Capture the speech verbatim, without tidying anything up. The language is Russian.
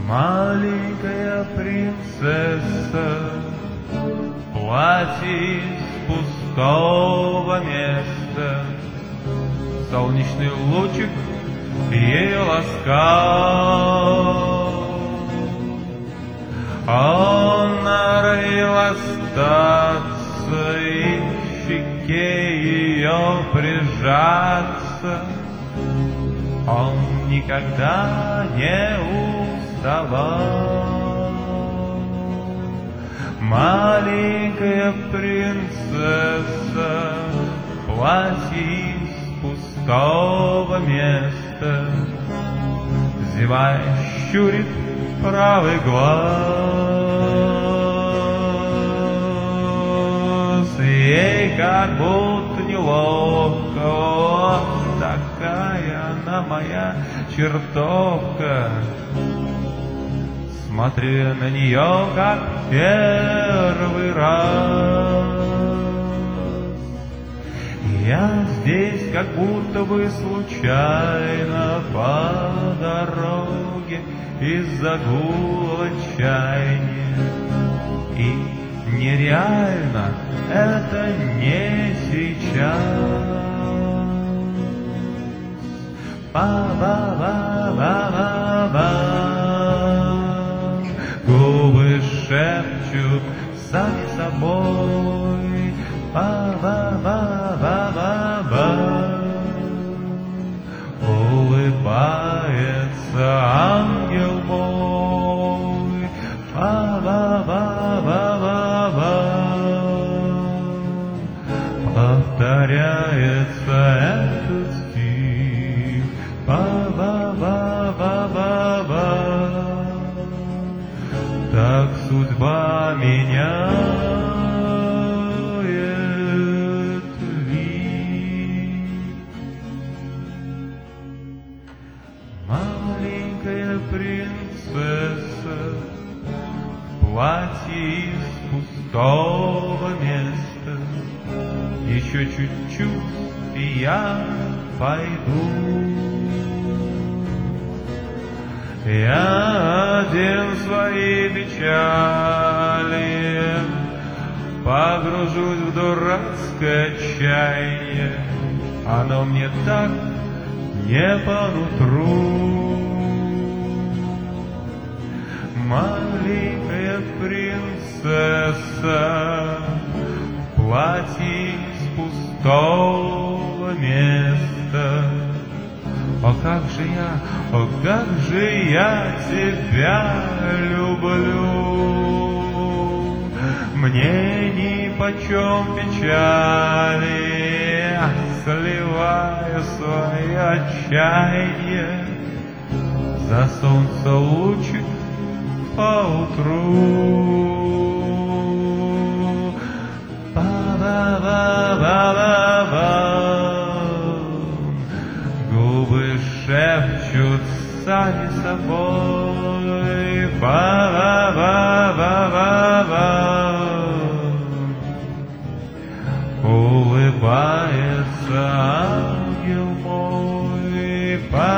Маленькая принцесса в платье из пустого места, солнечный лучик ее ласкал. Он норовил остаться и к щеке ее прижаться. Он никогда не уставал. Маленькая принцесса в платье из пустого места, зевая, щурит правый глаз. Ей как будто неловко, о, такая она моя чертовка. Смотрю на нее как первый раз. Я здесь как будто бы случайно по дороге из-за гула отчаяния. И нереально это не сейчас. Ба-ба-ба-ба-ба-ба. Губы шепчут сами собой. Ба-ба-ба-ба-ба-ба. Улыбается ангел мой. Ба-ба-ба-ба-ба-ба. Повторяется этот стих. Ба-ба-ба-ба-ба-ба. Так судьба меняет вид. Маленькая принцесса в платье из пустого места. Еще чуть-чуть, и я пойду. Я один в свои печали погружусь в дурацкое отчаяние. Оно мне так не по нутру. Маленькая принцесса в платье из пустого места. О, как же я, о, как же я тебя люблю. Мне нипочем печали, сливаю свое отчаяние за солнце лучик поутру. Ба-ба-ба-ба-ба. Губы шепчут сами собой. Ба-ба-ба-ба-ба. Улыбается ангел мой. Ба